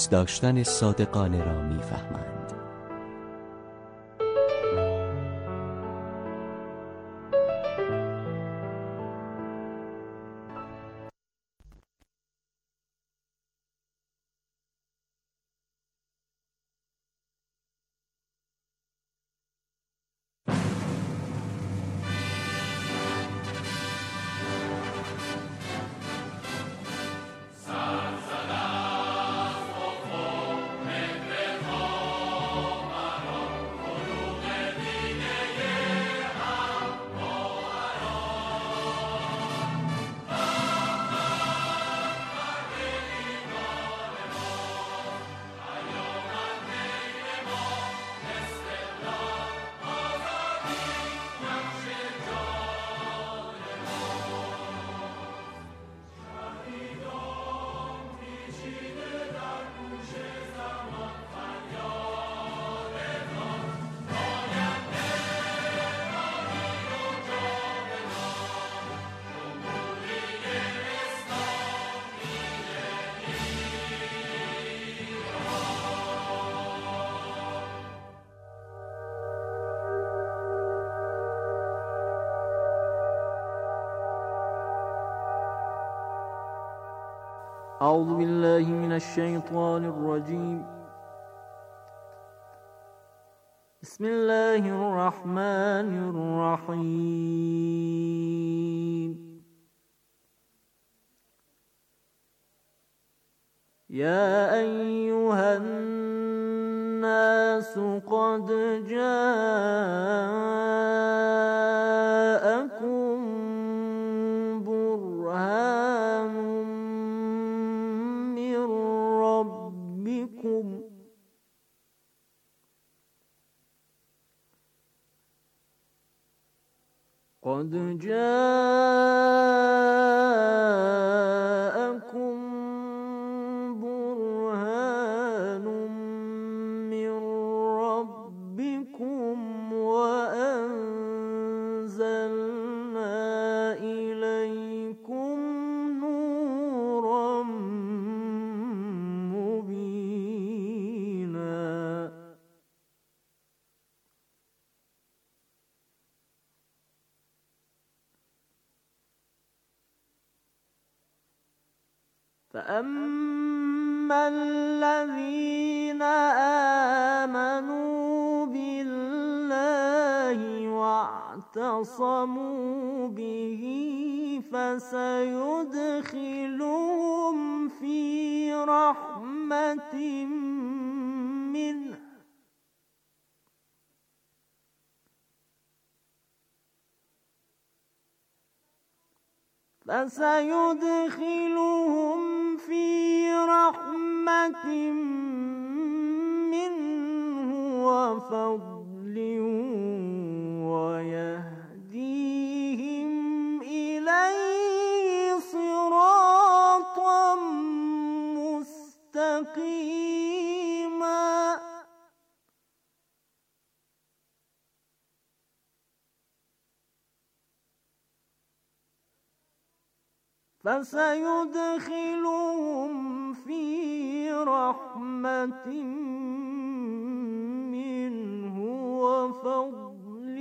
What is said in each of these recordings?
داشتن صادقانه را میفهمند. أعوذ بالله من الشيطان الرجيم. بسم الله الرحمن الرحيم. يا أيها الناس قد جاءكم برهان من ربكم وأنزلنا إليكم نورا مبينا. فأما الذين آمنوا بالله واعتصموا به فسيدخلهم في رحمة منه وفضل ويهديهم إليه صراطا مستقيما. فسيدخلهم في رحمة منه وفضل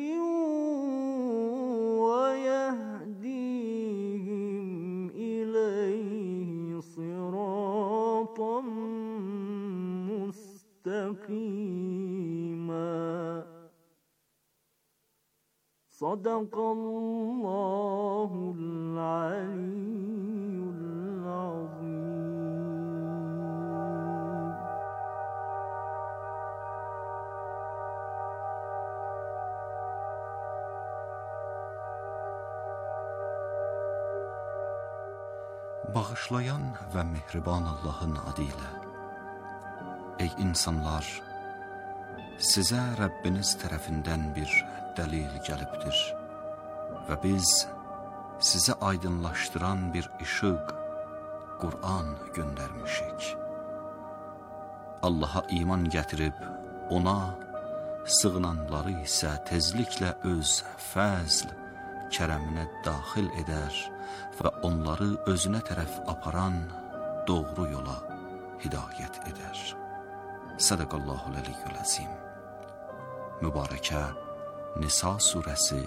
ويهديهم إليه صراطا مستقيما. صدق الله العلي العظيم. Bağışlayan və mehriban Allahın adıyla. Ey insanlar, sizə Rəbbiniz tərəfindən bir dəlil gəlibdir və biz sizə aydınlaşdıran bir işıq, Qur'an göndərmişik. Allaha iman gətirib, ona sığınanları isə tezliklə öz fəzl, kərəminə daxil edər və onları özünə tərəf aparan doğru yola, hidayət edər. Sədəqallahul əliyyül əzim. Mübarəkə Nisa surəsi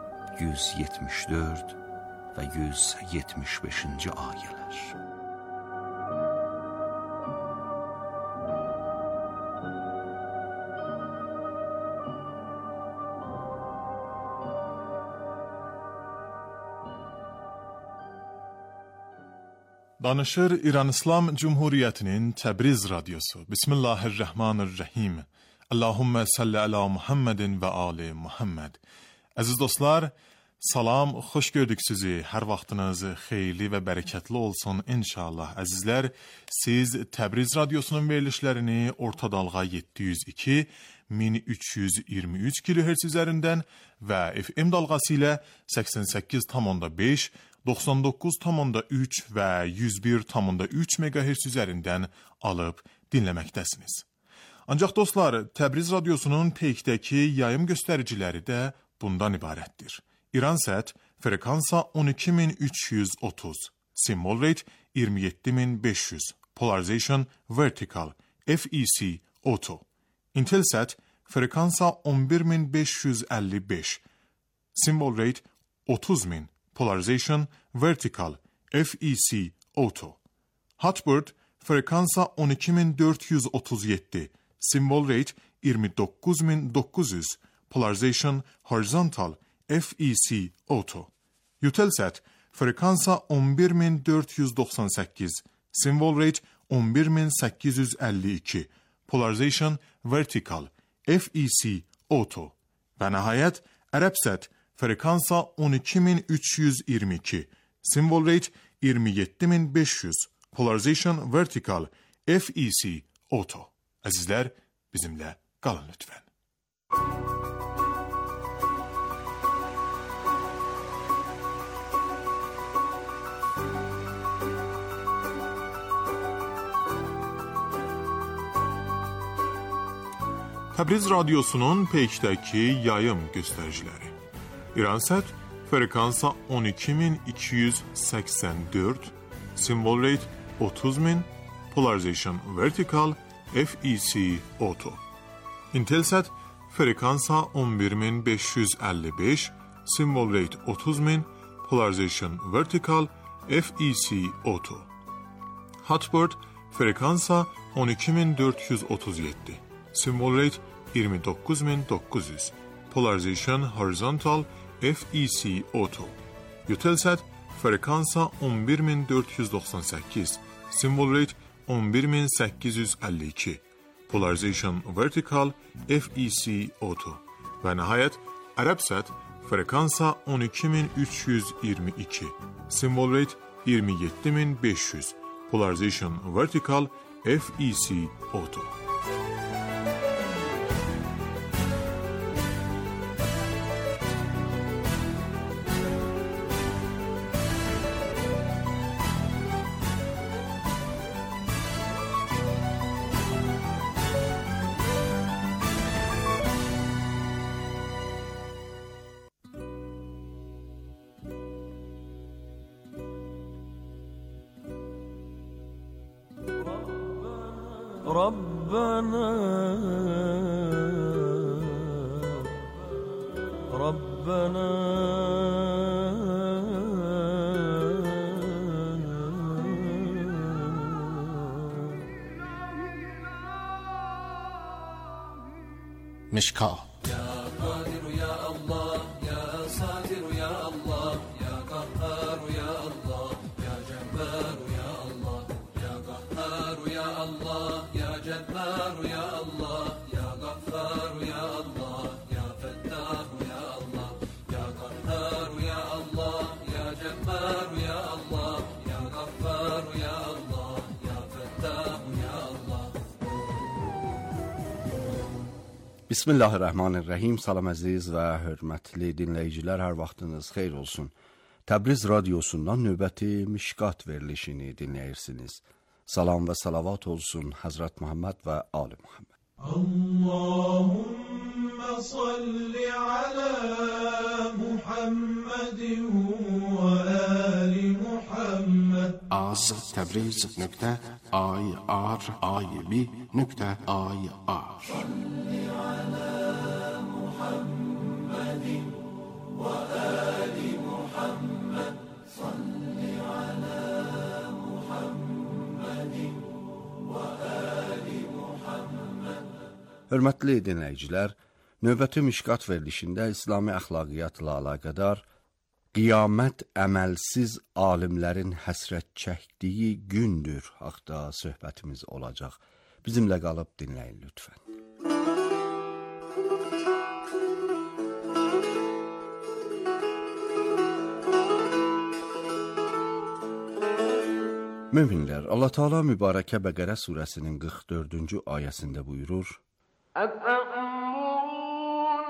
174 və 175-ci ayələr. Danışır İran İslam Cumhuriyyətinin Təbriz radiosu. Bismillahirrahmanirrahim. Allahümme salli ala Muhammedin və ali Muhammed. Əziz dostlar, salam, xoş gördük sizi. Hər vaxtınız xeyirli və bərəkətli olsun inşallah. Əzizlər, siz Təbriz radiosunun verilişlərini orta dalğa 702 1323 kHz üzərindən və FM dalğası ilə 88,5 99,3 və 101,3 MHz üzərindən alıb dinləməkdəsiniz. Ancaq dostlar, Təbriz radiosunun peykdəki yayım göstəriciləri də bundan ibarətdir. İransat frekansa 12330, symbol rate 27500, polarization vertical, FEC auto. Intelsat frekansa 11555, symbol rate 30000, polarization vertical, FEC auto. Hotbird frekansa 12437, symbol rate 29900, polarization horizontal, FEC auto. Eutelsat frekansa 11498, symbol rate 11852, polarization vertical, FEC auto. Və nəhayət Arabsat frekansa 12322, symbol rate 27500, polarization vertical, FEC auto. Əzizlər, bizimlə qalın lütfən. Təbriz radiosunun peykdəki yayım göstəriciləri. İransat frekansa 12284, symbol rate 30000, polarization vertical, FEC auto. Intelsat frekansa 11555, symbol rate 30000, polarization vertical, FEC auto. Hotbird frekansa 12437, symbol rate 29900, polarization horizontal, FEC auto. Eutelsat frekansa 11498, symbol rate 11852, polarization vertical, FEC auto. Və nəhayət Arabsat frekansa 12322, symbol rate 27500, polarization vertical, FEC auto. ربنا مشکا يا قادر يا الله يا ساتر يا الله يا قهار يا الله يا جبار يا الله يا قهار يا الله يا جبار يا الله يا غفار يا الله يا فتاح يا الله يا قهار يا الله يا جبار يا الله يا غفار يا الله يا فتاح يا الله. Bismillahirrahmanirrahim. Salam əziz və hörmətli dinləyicilər, hər vaxtınız xeyir olsun. Təbriz radiosundan növbəti Mişqat verilişini dinləyirsiniz. Salam və salavat olsun Həzrət Muhammed və Ali Muhammed. Allahümme salli ala Muhammedin və ali Muhammed. محمد az tabriz.irib.ir Hörmətli dinləyicilər, növbəti Mişqat verilişində İslami əxlaqiyyatla əlaqədar qiyamət əməlsiz alimlərin həsrət çəkdiyi gündür haqda söhbətimiz olacaq. Bizimlə qalıb dinləyin lütfən. Möminlər, Allah Teala mübarəkə Bəqərə surəsinin 44-cü ayəsində buyurur: أَتَأْمُرُونَ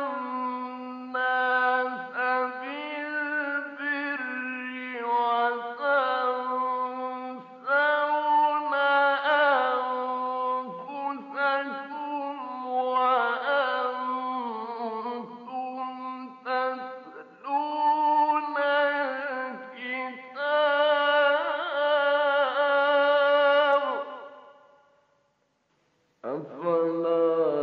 النَّاسَ بِالْبِرِّ وَتَنسَوْنَ أَنفُسَكُمْ وَأَنتُمْ تَتْلُونَ الْكِتَابَ أَفَلَا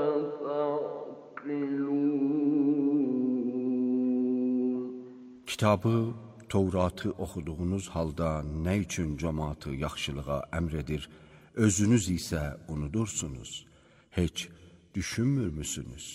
Kitabı, Tevratı oxuduğunuz halda nə üçün cəmaatı yaxşılığa əmr edir, özünüz isə unudursunuz? Heç düşünmürmüsünüz?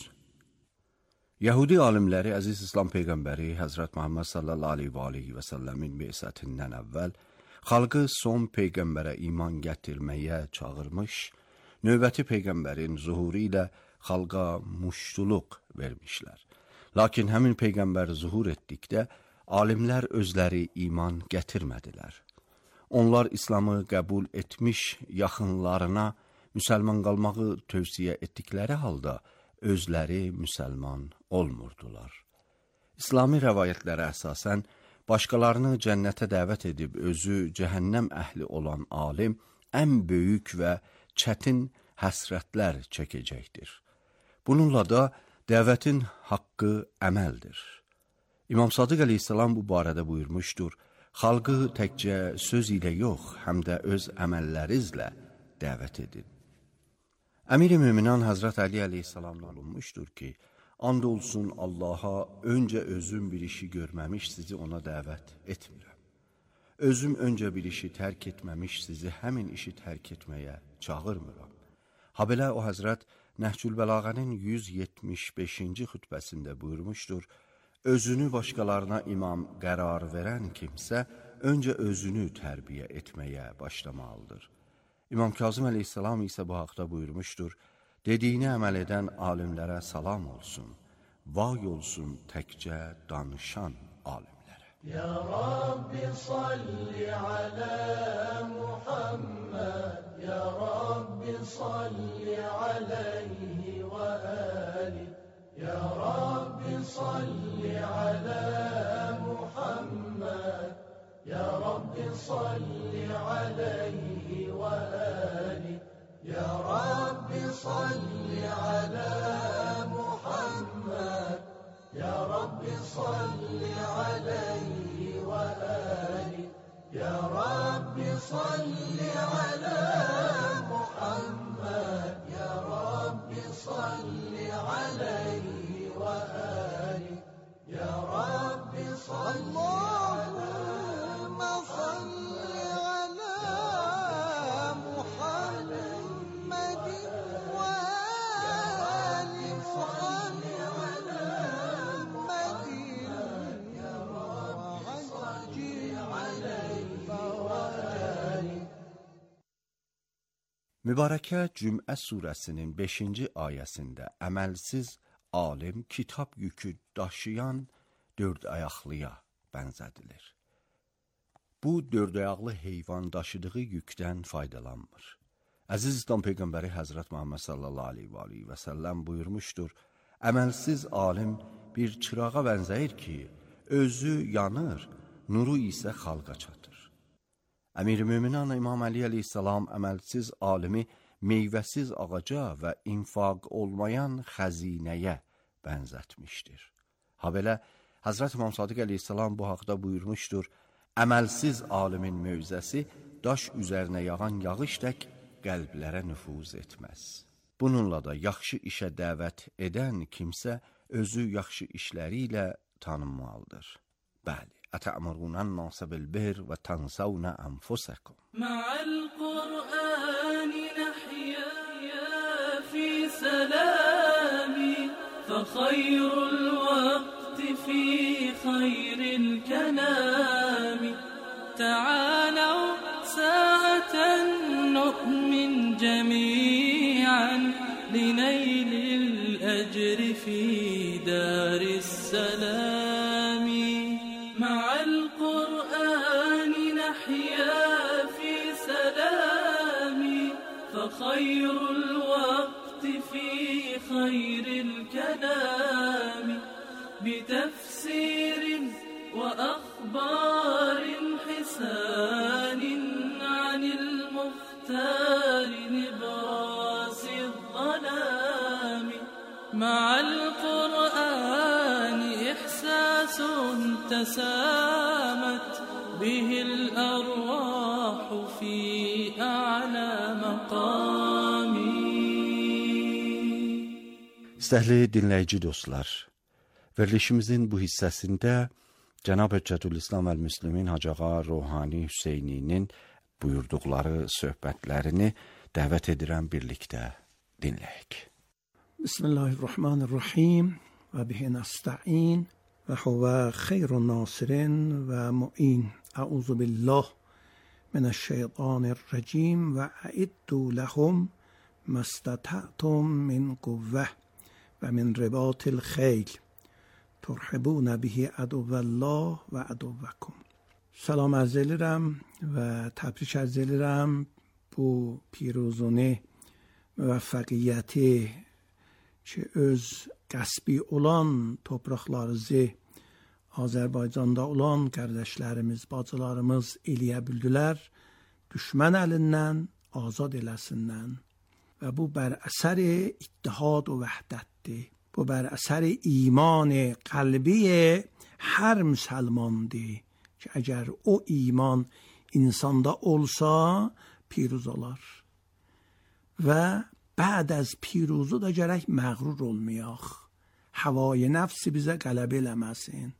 Yəhudi alimləri Əziz İslam Peyğəmbəri Həzrət Muhammed sallallahu aleyhi və səlləmin bi'sətindən əvvəl xalqı son Peyğəmbərə iman gətirməyə çağırmış, növbəti Peyğəmbərin zuhuru ilə xalqa muştuluq vermişlər. Lakin həmin Peyğəmbər zuhur etdikdə, alimlər özləri iman gətirmədilər. Onlar İslamı qəbul etmiş yaxınlarına müsəlman qalmağı tövsiyə etdikləri halda özləri müsəlman olmurdular. İslami rəvayətlərə əsasən, başqalarını cənnətə dəvət edib özü cəhənnəm əhli olan alim ən böyük və çətin həsrətlər çəkəcəkdir. Bununla da dəvətin haqqı əməldir. İmam Sadiq əleyhissalam bu barədə buyurmuşdur: xalqı təkcə söz ilə yox, həm də öz əməllərinizlə dəvət edin. Əmir-i Möminin Həzrət Əli əleyhissalamdan olunmuşdur ki, and olsun Allaha, öncə özüm bir işi görməmiş sizi ona dəvət etmirəm. Özüm öncə bir işi tərk etməmiş sizi həmin işi tərk etməyə çağırmıram. Habelə o Həzrət Nəhcül Bəlağənin 175-ci xütbəsində buyurmuşdur: özünü başqalarına imam qərar verən kimsə öncə özünü tərbiyə etməyə başlamalıdır. İmam Kazım əleyhissalam isə bu haqda buyurmuşdur: dediyini əməl edən alimlərə salam olsun, vay olsun təkcə danışan alimlərə. Ya Rabbi salli ala Muhammed, Ya Rabbi salli aleyhi ve ali, Ya Rabbi salli ala Muhammed, Ya Rabbi salli aleyhi ve ali, Ya Rabbi salli ala Muhammed, Ya Rabbi salli aleyhi ve ali, Ya Rabbi salli ala Muhammed, Ya Rabbi salli aleyhi ve ali, Ya Rabbi salli Allahümme salli ala Muhammedin ve ali salli ala Muhammedin, Ya Rabbi salli aleyhi ve ali. Mübarəkə Cümə surəsinin 5-ci ayəsində əməlsiz alim kitab yükü daşıyan dörd ayaqlıya bənzədilir. Bu dörd ayaqlı heyvan daşıdığı yükdən faydalanmır. Əziz İslam Peyğəmbəri Həzrət Muhammed sallallahu aleyhi və səlləm buyurmuşdur: əməlsiz alim bir çırağa bənzəyir ki, özü yanır, nuru isə xalqa çatır. Əmir-i Möminin İmam Əli əleyhissalam əməlsiz alimi meyvəsiz ağaca və infaq olmayan xəzinəyə bənzətmişdir. Habelə Həzrət İmam Sadiq əleyhissalam bu haqda buyurmuşdur: Əməlsiz alimin mövzəsi daş üzərinə yağan yağış tək qəlblərə nüfuz etməz. Bununla da yaxşı işə dəvət edən kimsə özü yaxşı işləri ilə tanınmalıdır. Bəli, ətəmurunən nasəbil bir və tənsəvnə ənfusəkum. Ma'al Qur'ani nəhyə fi səlami fə xayrul vaqti fi xayril kəlami təaləv sa'atan nu'min cəmi'an lineylil əcri fi daris səlami. مع القرآن نحيا في سلام فخير الوقت في خير الكلام بتفسير وأخبار حسان عن المختار نبراس الظلام مع القرآن إحساس تسامت به الأرواح في أعلى مقام. İstəhli dinləyici dostlar, verilişimizin bu hissəsində Cənab Hüccətülislam əl-Müslimin Hacı Ağa Ruhani Hüseyninin buyurduqları söhbətlərini dəvət edirəm birlikdə dinləyək. Bismillahirrahmanirrahim və bihi nəstə'in və huvə xeyrun nasirin və mu'in. Əuzu billah minəşşeytanirracim və əiddu ləhum məstətə'tum min quvvəh və min ribatil xeyl turhibunə bihi əduvəllah və əduvvəkum. Salam ərz edirəm və təbrik ərz edirəm bu piruzuni müvəffəqiyyəti ki öz qəsbi olan torpaqlarımızı Azərbaycanda olan qardaşlarımız, bacılarımız eləyə bildilər, düşmən əlindən azad eləsinlər. Və bu bər əsəri ittihad və vəhdətdir. Bu bər əsəri iman qəlbi hər müsəlmandır ki, əgər o iman insanda olsa piruz olar. Və بعد از پیروزی da gərək məğrur olmayaq. Havai nəfsi bizə qələbə eləməsin.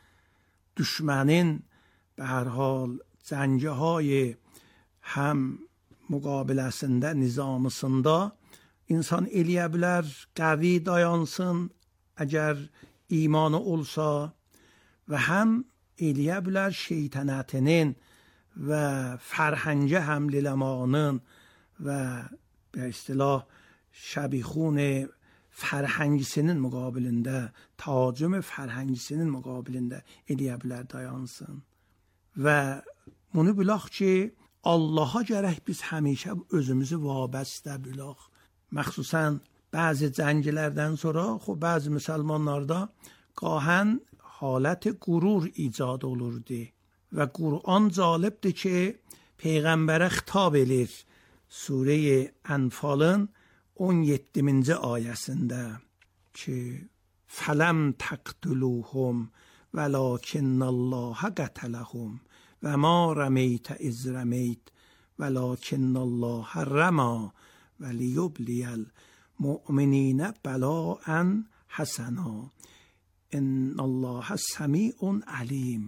Düşmənin به هر حال cəngəhay həm müqabiləsində, nizamısında insan eləyə bilər, qəvi dayansın əgər imanı olsa və həm eləyə bilər şeytanətinin və fərhəngə həmləmağının və به اصطلاح شبیخون فرهنگisinin müqabilində, tacüm فرهنگisinin müqabilində eləyə bilər, dayansın. Və bunu bilək ki, Allaha gərək biz həmişə özümüzü vabəstə bilək. Məxsusən bəzi cənglərdən sonra, bəzi müsəlmanlarda qahən halət qurur icad olurdu. Və Qur'an cəlibdir ki, Peyğəmbərə xitab edir. Sure Enfal'ın 17. ayəsində ki فَلَمْ تَقْتُلُوهُمْ وَلَكِنَّ اللّٰهَ قَتَلَهُمْ وَمَا رَمَيْتَ إِذْ رَمَيْتَ وَلَكِنَّ اللّٰهَ رَمَى وَلِيُبْلِيَ الْمُؤْمِنِينَ بَلَاءً حَسَنًا إِنَّ اللّٰهَ سَمِيعٌ عَلِيمٌ.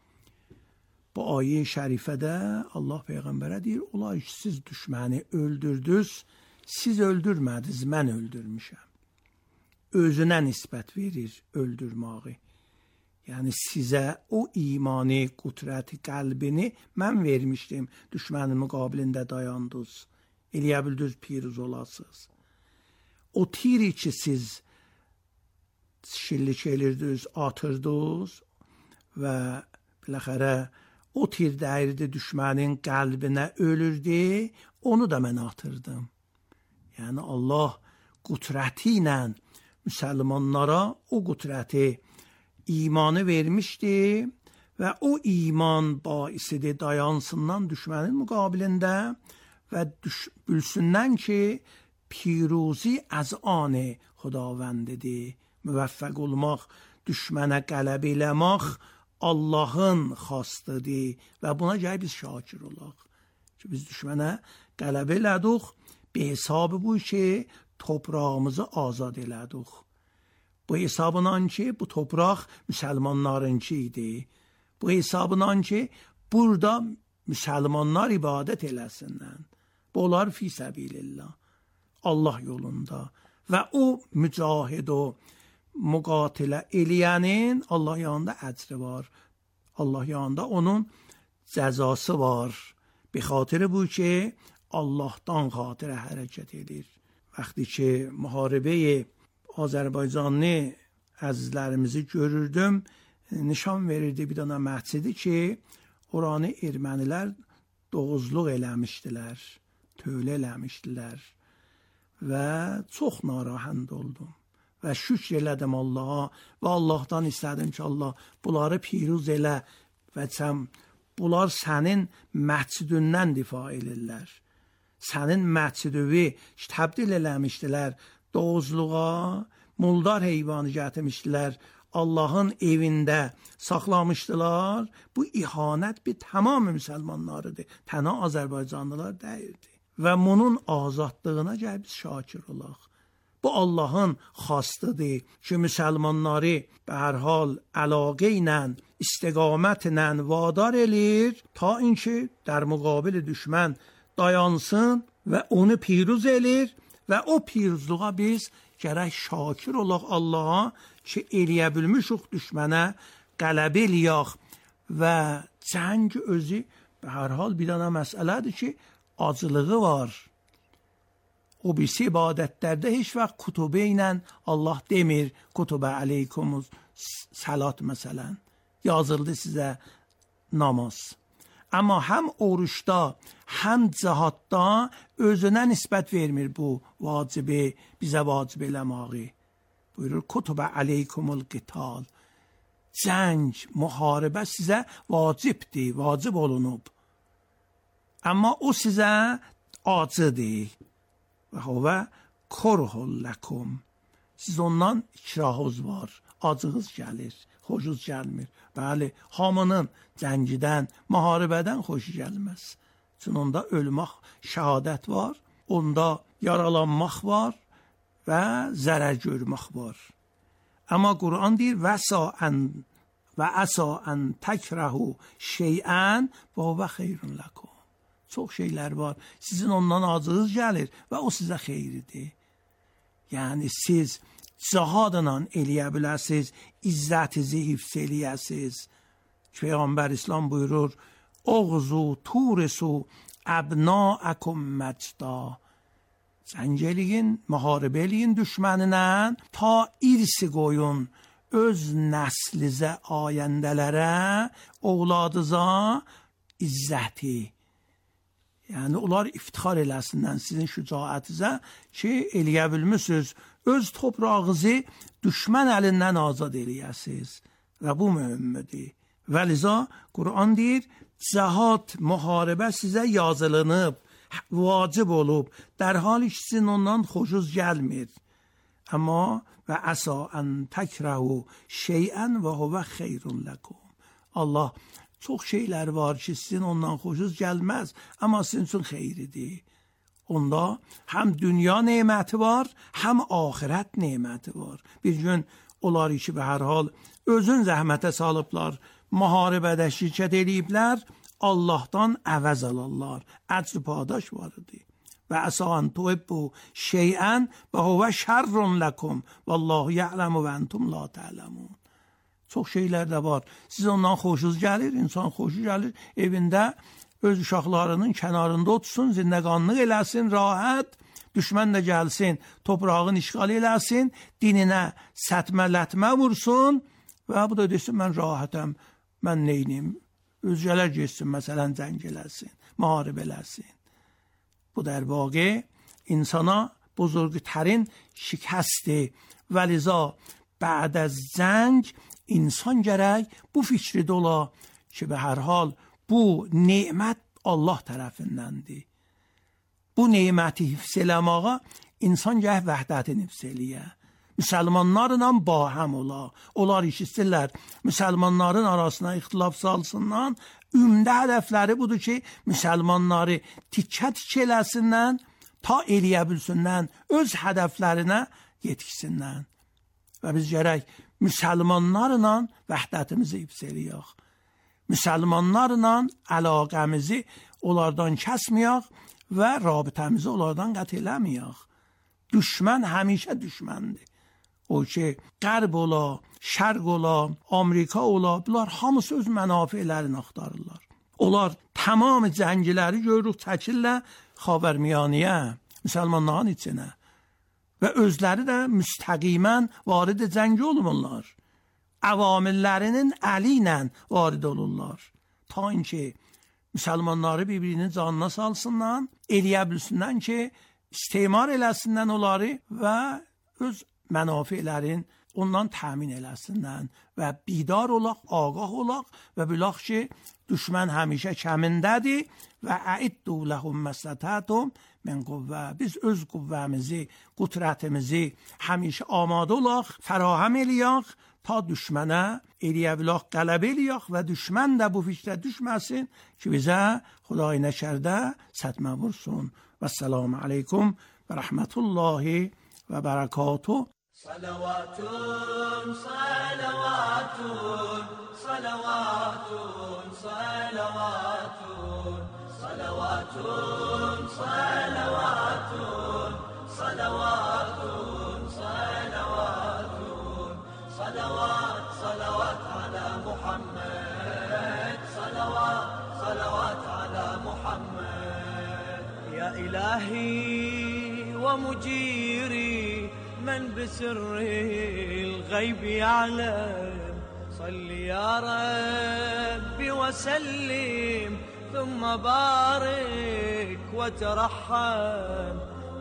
Bu ayet-i şərifədə Allah Peyğəmbərə deyir, olar ki, siz düşməni öldürdünüz, siz öldürmədiniz, mən öldürmüşəm. Özünə nisbət verir öldürməyi. Yəni sizə o imani, qüdrəti, qəlbini mən vermişdim, düşmənin müqabilində dayandınız, eləyə bildiniz, piruz olasınız. O tiri ki, siz şillik edirdiniz, atırdınız və biləxərə o tir dəyirdi düşmənin qəlbinə ölürdü, onu da mən atırdım. Yəni Allah qüdrəti ilə müsəlmanlara o qüdrəti, imanı vermişdi və o iman baisidir dayansından düşmənin müqabilində və bilsinlər ki, piruzi az an Xudavəndidir. Müvəffəq olmaq, düşmənə qələbə eləmək Allahın xastıdır və buna gələ biz şakir olaq. Ki biz düşmənə qələbə elədik, bir hesabı bu ki, toprağımızı azad elədik. Bu hesabından ki, bu topraq müsəlmanlarınki idi. Bu hesabından ki, burada müsəlmanlar ibadət eləsinlər. Bu olar fi səbilillah, Allah yolunda. Və o mücahid o müqatilə eləyənin Allah yanında əcri var. Allah yanında onun cəzası var. Bi xatir bu ki, Allahdan xatirə hərəkət edir. Vəxti ki, müharibə Azərbaycanlı əzizlərimizi görürdüm, nişan verirdi bir dənə məscidi ki, oranı ermənilər doğuzluq eləmişdilər, tövlə eləmişdilər və çox narahat oldum. Və şükr elədim Allaha və Allahdan istədim ki, Allah bunları piruz elə və bunlar sənin məscidindən difa edirlər. Sənin məscidini təbdil eləmişdilər doğuzluğa, muldar heyvanı gətirmişdilər, Allahın evində saxlamışdılar. Bu ihanət bir tamam müsəlmanlarıdır, tənha Azərbaycanlılar deyildi. Və bunun azadlığına gəl biz şakir olaq. Bu Allahın xastıdır ki, müsəlmanları به هر حال علاقه ilə, istiqamətlə vadar elir ta inki در مقابل düşmən dayansın və onu piruz elir və o piruzluğa biz gərək şakir olaq Allaha ki, eləyə bilmişik düşmənə qələbə eləyək və cəng özü به هر حال bir dənə məsələdir ki, acılığı var. O birisi ibadətlərdə heç vaxt kutubə ilə Allah demir, kutubə aleykumuz salat məsələn, yazıldı sizə namaz. Amma həm oruçda, həm cihadda özünə nisbət vermir bu vacibi, bizə vacib eləməyi. Buyurur, kutubə aleykumul qital. Cəng, müharibə sizə vacibdir, vacib olunub. Amma o sizə acıdır. Və huvə korhul ləkum. Siz ondan ikrahınız var, acığız gəlir, xoşunuz gəlmir. Bəli, hamının cəngidən, müharibədən xoşu gəlməz. Çünki onda ölmək, şəhadət var, onda yaralanmaq var və zərər görmək var. Amma Quran deyir, və əsa ən təkrəhu şeyən və huvə xeyrun ləkum. Çox şeylər var. Sizin ondan acığınız gəlir və o sizə xeyridir. Yəni siz cihadla eləyə biləsiniz, izzətinizi hifz eləyəsiniz. Peyğəmbər İslam buyurur, oğzu turisu əbnaəkum məcda. Cəng eləyin, müharibə eləyin düşməninə, ta irsi qoyun öz nəslizə, ayəndələrə, ovladınıza izzəti. Yəni, onlar iftixar eləsinlər sizin şücaətinizə ki, eləyə bilmişsiniz, öz toprağınızı düşmən əlindən azad eləyəsiniz. Və bu mühümdür. Və liza, Quran deyir, cihad, müharibə sizə yazılınıb, vacib olub, dərhal sizin ondan xoşunuz gəlmir. Amma və əsa ən təkrəhu şeyən və huvə xeyrun ləkum. Allah çox şeylər var ki, sizin ondan xoşunuz gəlməz, amma sizin üçün xeyridir. Onda həm dünya neməti var, həm axirət neməti var. Bir gün onlar ki, به هر حال özün zəhmətə salıblar, müharibədə şirkət ediblər, Allahdan əvəz alarlar, əcr padaş var idi. Və əsən tuhibbu şeyən və huvə şərrun ləkum, vallahu ya'ləmu və entum la ta'ləmun. Çox şeylər də var. Siz ondan xoşunuz gəlir, insan xoşu gəlir, evində öz uşaqlarının kənarında otursun, zindəqanlıq eləsin, rahat, düşmən də gəlsin, toprağın işğal eləsin, dininə sətmə lətmə vursun və bu da desin, mən rahatəm, mən neyniyim, özgələr geçsin, məsələn, cəng eləsin, müharib eləsin. Bu در واقع insana buzurgutərin şikəstir və liza بعد از جنگ insan gərək bu fikridə ola ki, به هر حال bu nemət Allah tərəfindəndir. Bu neməti hifz eləməyə insan gərək vəhdətini hifz eləyə. müsəlmanlarla bahəm ola. Onlar işitsizlər, müsəlmanların arasına ixtilaf salsınlar. Ümdə hədəfləri budur ki, müsəlmanları tikə-tikə eləsinlər, ta eləyə bilsinlər, öz hədəflərinə yetiksinlər. Və biz gərək müsəlmanlarla vəhdətimizi hifz eləyək. Müsəlmanlarla əlaqəmizi onlardan kəsməyək və rabitəmizi onlardan qət eləməyək. Düşmən həmişə düşməndir. O ki, qərb ola, şərq ola, Amerika ola, bunlar hamısı öz mənafələrini axtarırlar. Onlar tamam cəngiləri görürük çəkirlər Xavərmiyaniyə, müsəlmanların içinə. Və özləri də müstəqimən varid cəngi olurlar. Əvamillərinin əli ilə varid olurlar. Ta ki, müsəlmanları bir-birinin canına salsınlar, eləyə bilsinlər ki, istimar eləsinlər onları və öz mənafələrin ondan təmin eləsinlər və bidar olaq, ağah olaq və bilaq ki, düşmən həmişə kəmindədir və əiddu ləhum məslətətum min quvvə. Biz öz quvvəmizi, qudrətimizi həmişə amadə olaq, fərahəm eləyək, ta düşmənə eləyə bilaq, qələbə eləyək və düşmən də bu fikrə düşməsin ki, bizə Xuday nəkərdə sətmə vursun. Və səlamu aleykum və rəhmətullahi və bərəkatuhu. Salavatun, salavatun, salavatun, salavatun, salavatun, salavatun, salavatun, salavatun, salavat, salavat ala Muhammed, salavat, salavat ala Muhammed. Ya ilahi wa mujiri من بسر الغيب يعلم صل يا ربي وسلم ثم بارك وترحم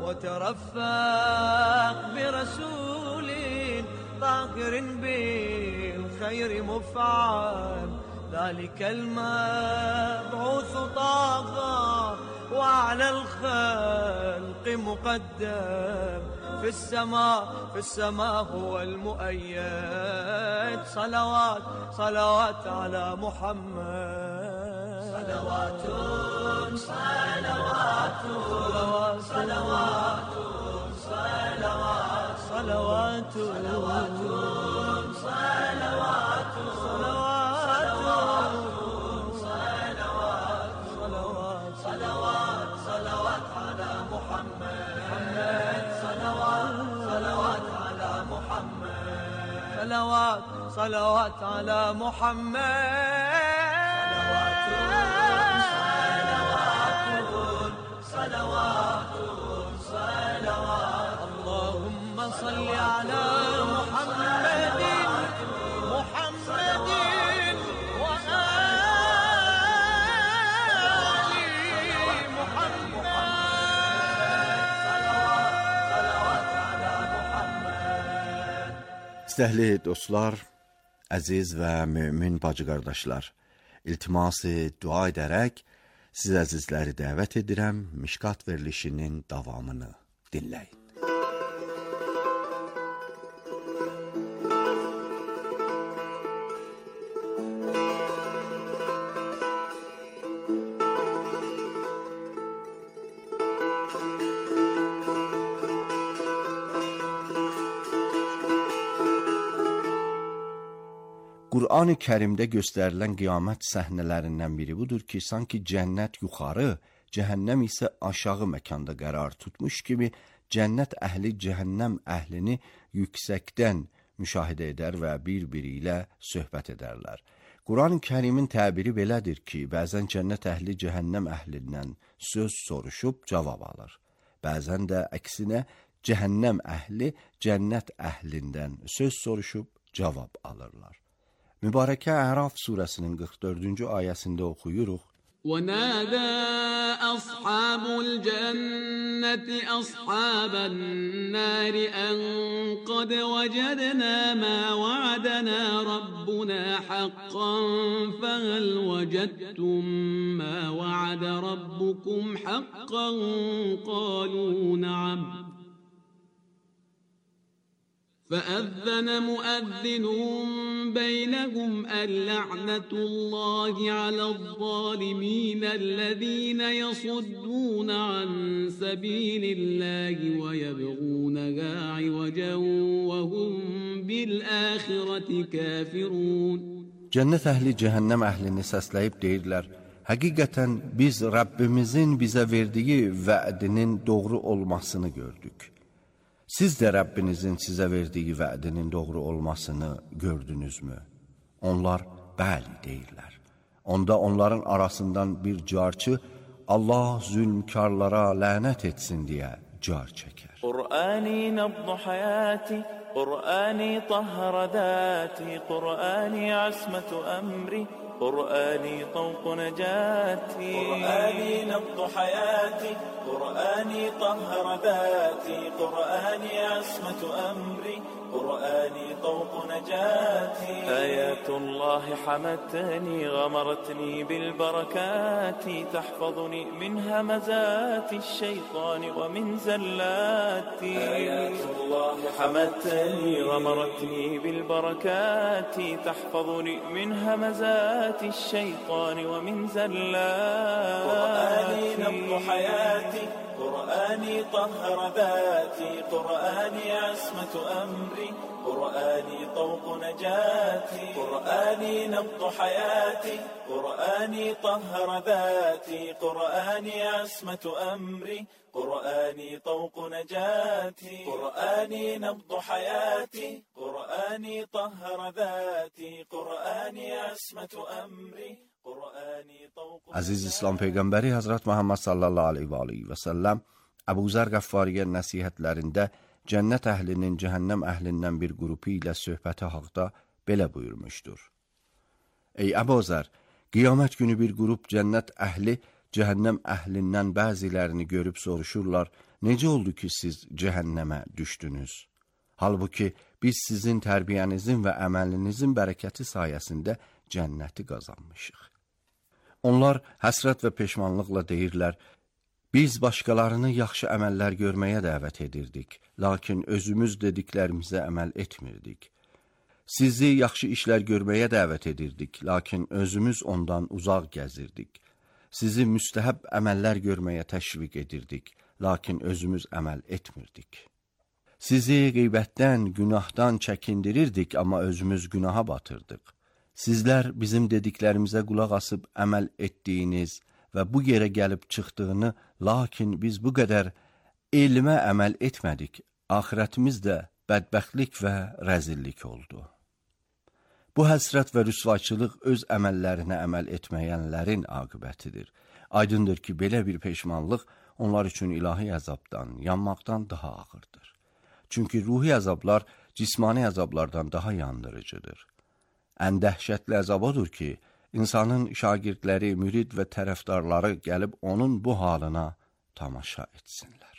وترفق برسول طاهر بالخير مفعم ذلك المبعوث طه وعلى الخلق مقدم في السماء هو المؤيد صلوات صلوات على محمد صلوات صلوات صلوات صلوات صلوات صلوات صلوات صلوات صلوات على محمد صلوات صلوات على محمد صلوات صلوات على محمد صلوات صلوات اللهم صل على محمد محمد İstəhli dostlar, əziz və mümin bacı qardaşlar, iltiması dua edərək siz əzizləri dəvət edirəm, Mişkat verilişinin davamını dinləyin. Qur'an-ı Kərimdə göstərilən qiyamət səhnələrindən biri budur ki, sanki cənnət yuxarı, cəhənnəm isə aşağı məkanda qərar tutmuş kimi, cənnət əhli cəhənnəm əhlini yüksəkdən müşahidə edər və bir-biri ilə söhbət edərlər. Qur'an-ı Kərimin təbiri belədir ki, bəzən cənnət əhli cəhənnəm əhlindən söz soruşub cavab alır. Bəzən də əksinə cəhənnəm əhli cənnət əhlindən söz soruşub cavab alırlar. Mübarəkə Əraf surəsinin 44-cü ayəsində oxuyuruq. وَنَادَى أَصْحَابُ الْجَنَّةِ أَصْحَابَ النَّارِ أَنْ قَدْ وَجَدْنَا مَا وَعَدَنَا رَبُّنَا حَقًّا فَهَلْ وَجَدْتُمْ مَا وَعَدَ رَبُّكُمْ حَقًّا قَالُوا نَعَمْ فأذن مؤذن بينهم اللعنة الله على الظالمين الذين يصدون عن سبيل الله ويبغونها عوجا وهم بالآخرة كافرون. Cənnət əhli cəhənnəm əhlini səsləyib deyirlər: Həqiqətən biz Rəbbimizin bizə verdiyi vədinin doğru olmasını gördük. Siz də Rəbbinizin sizə verdiyi vədinin doğru olmasını gördünüzmü? Onlar bəli deyirlər. Onda onların arasından bir carçı Allah zülmkarlara lənət etsin deyə car çəkər. Qur'ani nabdu hayati, Qur'ani tahhara dati, Qur'ani asmatu amri, Qur'ani tawqu najati. Qur'ani nabdu hayati, Qur'ani tahhara dati, Qur'ani asmatu amri, قرآني طوق نجاتي. آيات الله حمتني غمرتني بالبركات تحفظني من همزات الشيطان ومن زلاتي. آيات الله حمتني غمرتني بالبركات تحفظني من همزات الشيطان ومن زلاتي. قرآني نبض حياتي قرآني طهر ذاتي قرآني عصمة أمري قرآني طوق نجاتي قرآني نبض حياتي قرآني طهر ذاتي قرآني عصمة أمري قرآني طوق نجاتي قرآني نبض حياتي قرآني طهر ذاتي قرآني عصمة أمري. Əziz İslam Peyğəmbəri Həzrət Muhammed sallallahu aleyhi və səlləm Əbu Zər Qəffariyə nəsihətlərində cənnət əhlinin cəhənnəm əhlindən bir qrupu ilə söhbəti haqda belə buyurmuşdur. Ey Əbu Zər, qiyamət günü bir qrup cənnət əhli cəhənnəm əhlindən bəzilərini görüb soruşurlar, necə oldu ki siz cəhənnəmə düşdünüz? Halbuki biz sizin tərbiyənizin və əməlinizin bərəkəti sayəsində cənnəti qazanmışıq. Onlar həsrət və peşmanlıqla deyirlər, biz başqalarını yaxşı əməllər görməyə dəvət edirdik, lakin özümüz dediklərimizə əməl etmirdik. Sizi yaxşı işlər görməyə dəvət edirdik, lakin özümüz ondan uzaq gəzirdik. Sizi müstəhəb əməllər görməyə təşviq edirdik, lakin özümüz əməl etmirdik. Sizi qeybətdən, günahdan çəkindirirdik, amma özümüz günaha batırdıq. Sizlər bizim dediklərimizə qulaq asıb əməl etdiyiniz və bu yerə gəlib çıxdığını, lakin biz bu qədər elmə əməl etmədik, axirətimiz də bədbəxtlik və rəzillik oldu. Bu həsrət və rüsvayçılıq öz əməllərinə əməl etməyənlərin aqibətidir. Aydındır ki, belə bir peşmanlıq onlar üçün ilahi əzabdan, yanmaqdan daha ağırdır. Çünki ruhi əzablar cismani əzablardan daha yandırıcıdır. Ən dəhşətli əzab odur ki, insanın şagirdləri, mürid və tərəfdarları gəlib onun bu halına tamaşa etsinlər.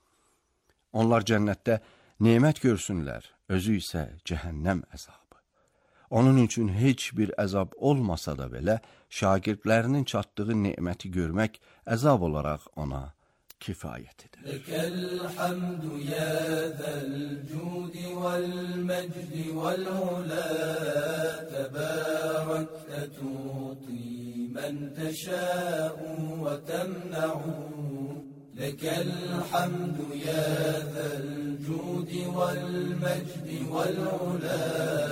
Onlar cənnətdə nemət görsünlər, özü isə cəhənnəm əzabı. Onun üçün heç bir əzab olmasa da belə, şagirdlərinin çatdığı neməti görmək əzab olaraq ona kifayət edir. Ləkəl hamdu ya zəl cudi vəl məcdi vəl ulə təbərəkə tuti mən təşəu və təmnəu. Ləkəl hamdu ya zəl cudi vəl məcdi vəl ulə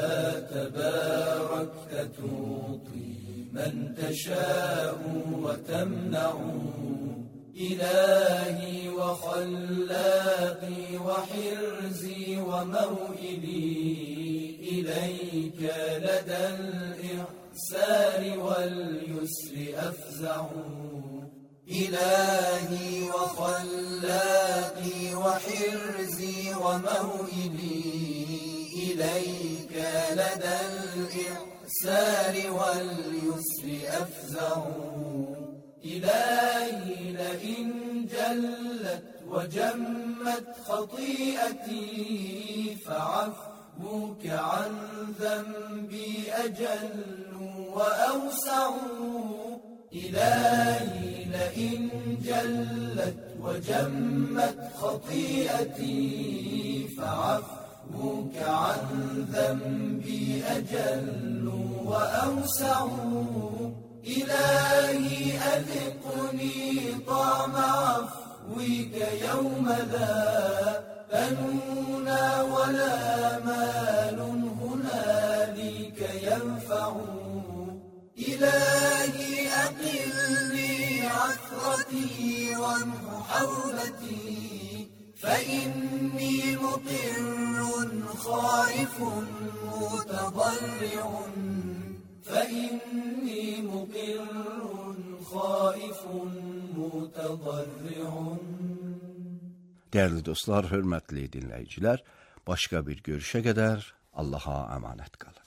təbərəkə tuti mən təşəu və təmnəu. إلهي وخلاقي وحرزي وموئلي إليك لدى الإحسان واليسر أفزع. إلهي وخلاقي وحرزي وموئلي إليك لدى الإحسان واليسر أفزع. إلهي لئن جلت وجمت خطيئتي فعفوك عن ذنبي أجل وأوسع. إلهي لئن جلت وجمت خطيئتي فعفوك عفوك عن ذنبي أجل وأوسع إلهي أذقني طعم عفوك يوم لا بنون ولا مال هنالك ينفع إلهي أقلني عثرتي وامح حولتي فإني مقر خائف متضرع فإني مقر خائف متضرع. Değerli dostlar, hörmətli dinləyicilər, başqa bir görüşə qədər Allaha əmanət qalın.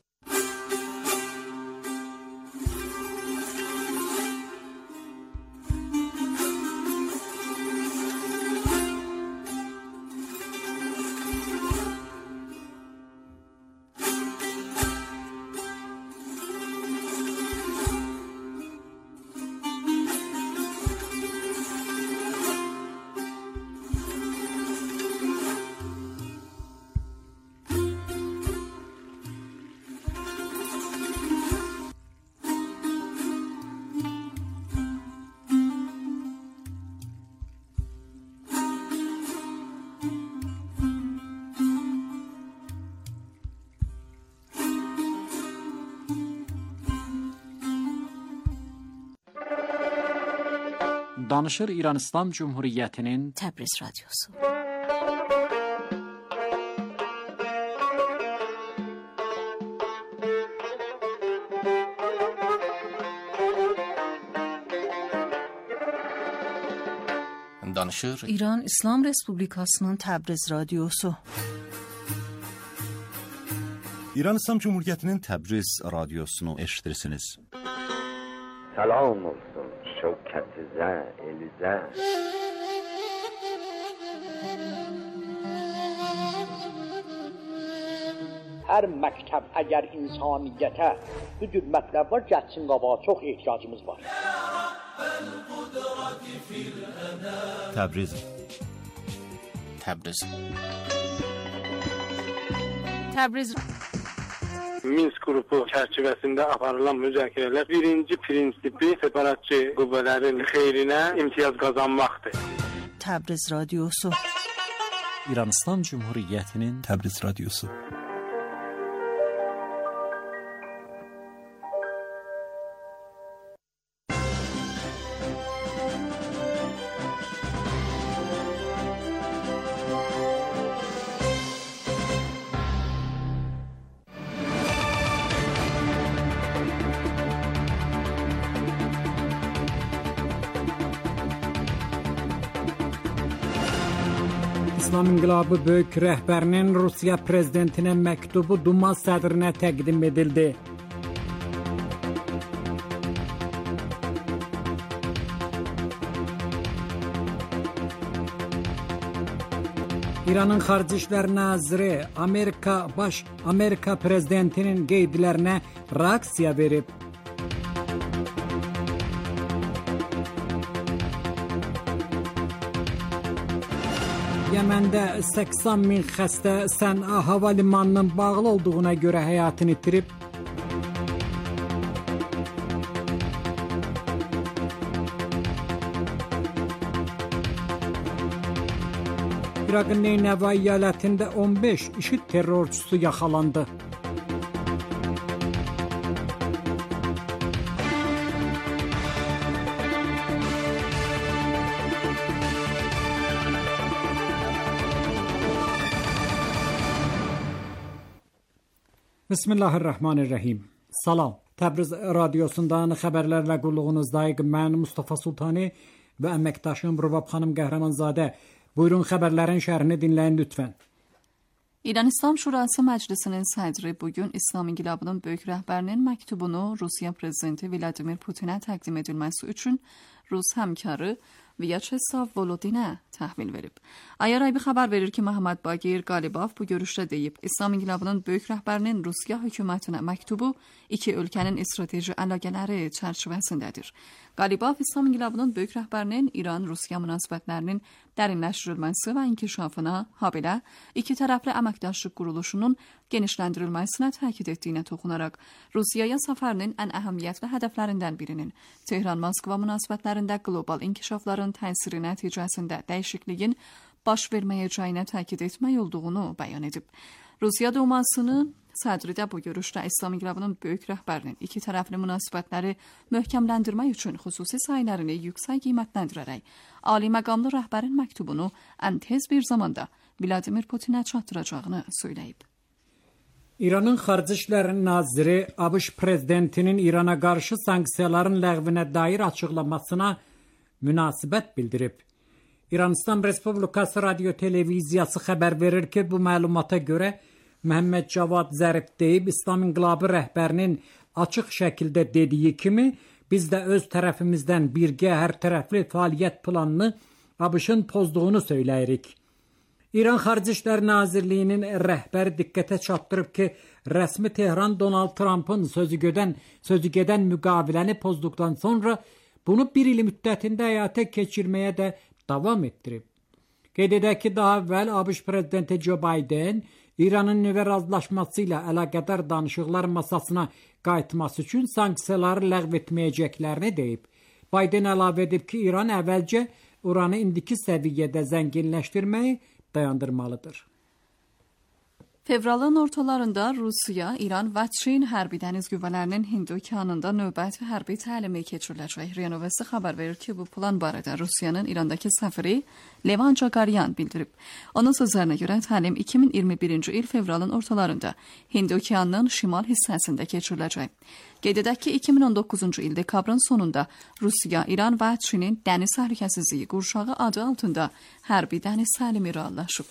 Danışır İran İslam Cumhuriyeti'nin Təbriz Radyosu. Danışır İran İslam Respublikasının Təbriz Radyosu. İran İslam Cumhuriyeti'nin Təbriz Radyosunu eşitirsiniz. Salam olsun şevket-i elize. Her məktəb əgər insaniyyətə bu cür mətləblər gəlsin qabağa, çox ehtiyacımız var. Təbriz. Təbriz. Təbriz. Minsk qrupu çərçivəsində aparılan müzakirələr birinci prinsipi separatçı qüvvələrin xeyrinə imtiyaz qazanmaqdır. Təbriz Radyosu. İran İslam Cumhuriyeti'nin Təbriz Radyosu. İslam İnqilabı böyük rəhbərinin Rusiya prezidentinə məktubu Duma sədrinə təqdim edildi. İranın Xarici İşlər Naziri Amerika prezidentinin qeydlərinə reaksiya verib. Yəməndə 80 min xəstə Sən'a hava limanının bağlı olduğuna görə həyatını itirib. İraqın Neynəva əyalətində 15 IŞİD terrorçusu yaxalandı. Bismillahirrahmanirrahim. Salam. Təbriz radyosundan xəbərlərlə qulluğunuzdayıq. Mən Mustafa Sultani və əməkdaşım Rubab xanım Qəhrəmanzadə. Buyurun xəbərlərin şərhini dinləyin lütfən. İran İslam Şurası Məclisinin sədri bugün İslam İnqilabının böyük rəhbərinin məktubunu Rusiya prezidenti Vladimir Putinə təqdim edilməsi üçün Rus həmkarı Vyacheslav Volodinə təhvil verib. IRIB xəbər verir ki, Məhəmməd Baqir Qalibov bu görüşdə deyib, İslam İnqilabının böyük rəhbərinin Rusiya hökumətinə məktubu iki ölkənin strateji əlaqələri çərçivəsindədir. Qalibov İslam İnqilabının böyük rəhbərinin İran-Rusiya münasibətlərinin dərinləşdirilməsi və inkişafına, habelə iki tərəfli əməkdaşlıq quruluşunun genişləndirilməsinə təkid etdiyinə toxunaraq, Rusiyaya səfərinin ən əhəmiyyətli hədəflərindən birinin Tehran-Moskva münasibətlərində qlobal inkişafların təsiri nəticəsində dəyişikliyin baş verməyəcəyinə təkid etmək olduğunu bəyan edib. Rusiya Dumasının sədri də bu görüşdə İslam İnqilabının böyük rəhbərinin iki tərəfli münasibətləri möhkəmləndirmək üçün xüsusi sahələrini yüksək qiymətləndirərək, ali məqamlı rəhbərin məktubunu ən tez bir zamanda Vladimir Putinə çatdıracağını söyləyib. İranın Xarici İşlər Naziri ABŞ prezidentinin İrana qarşı sanksiyaların ləğvinə dair açıqlamasına münasibət bildirib. İranistan Respublikası Radio Televiziyası xəbər verir ki, bu məlumata görə Məhəmməd Cavad Zərif deyib, İslam İnqilabı rəhbərinin açıq şəkildə dediyi kimi, biz də öz tərəfimizdən birgə hər tərəfli fəaliyyət planını ABŞ-ın pozduğunu söyləyirik. İran Xarici İşlər Nazirliyinin rəhbəri diqqətə çatdırıb ki, rəsmi Tehran Donald Trump'ın sözü gedən müqaviləni pozduqdan sonra bunu bir il müddətində həyata keçirməyə də davam etdirib. Qeyd edək ki, daha əvvəl ABŞ prezidenti Joe Biden İranın nüvə razılaşması ilə əlaqədar danışıqlar masasına qayıtması üçün sanksiyaları ləğv etməyəcəklərini deyib. Biden əlavə edib ki, İran əvvəlcə uranı indiki səviyyədə zənginləşdirməyi dayandırmalıdır. Fevralın ortalarında Rusiya, İran və Çin hərbi dəniz qüvvələrinin Hind okeanında növbəti hərbi təlimi keçiriləcək. RIA Növəsi xəbər verir ki, bu plan barədə Rusiyanın İrandakı səfiri Levan Cagaryan bildirib. Onun sözlərinə görə təlim 2021-ci il fevralın ortalarında Hind okeanının şimal hissəsində keçiriləcək. Qeyd edək ki, 2019-cu il dekabrın sonunda Rusiya, İran və Çinin dəniz təhlükəsizliyi qurşağı adı altında hərbi dəniz təlimi reallaşıb.